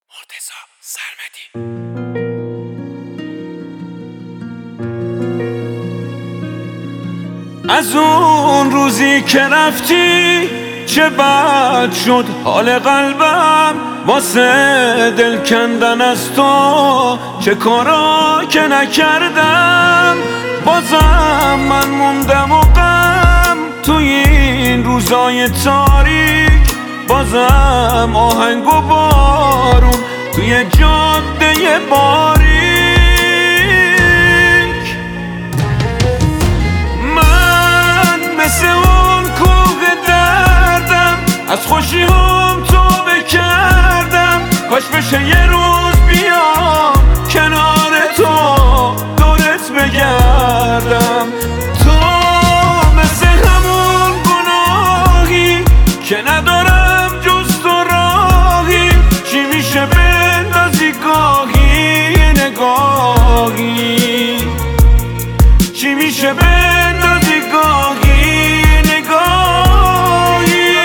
مرتضی سرمدی. از اون روزی که رفتی چه بد شد حال قلبم، واسه دل کندن از تو چه کارا که نکردم. بازم من موندم و غم توی این روزای تاریک، بازم آهنگ و بارون توی جاده باریک. من مثل اون کوه دردم، از خوشی هم توبه کردم. کاش بشه یه روز بیام کنار تو دورت بگردم. تو مثل همون گناهی که ندارم جز تو راهی، چی میشه بندازی گاهی نگاهی، چی میشه بندازی گاهی نگاهی.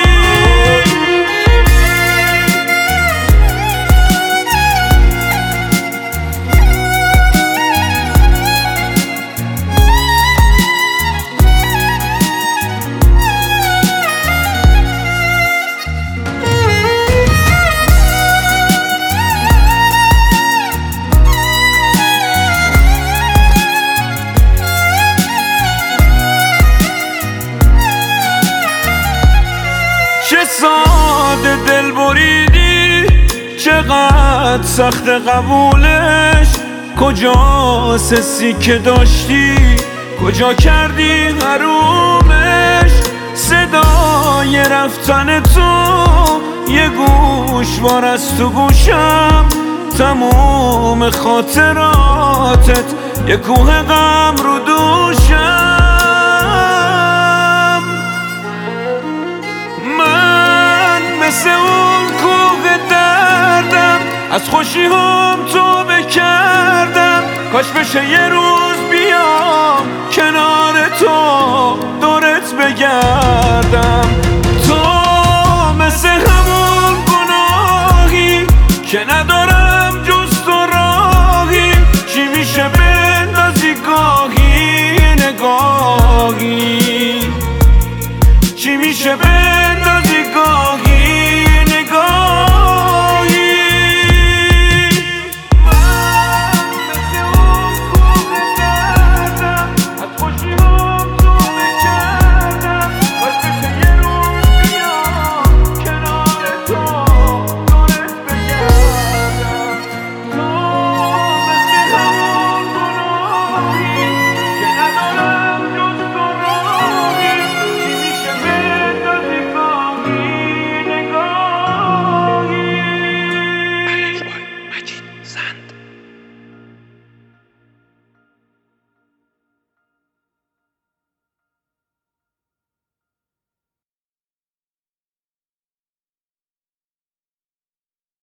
چه ساده دل بریدی، چقدر سخت قبولش. کجا حسی که داشتی، کجا کردی حرومش. صدای رفتن تو یه گوشوار از تو گوشم، تموم خاطراتت یه کوه غم رو دوشم. مثل اون کوه دردم، از خوشی هم توبه کردم. کاش بشه یه روز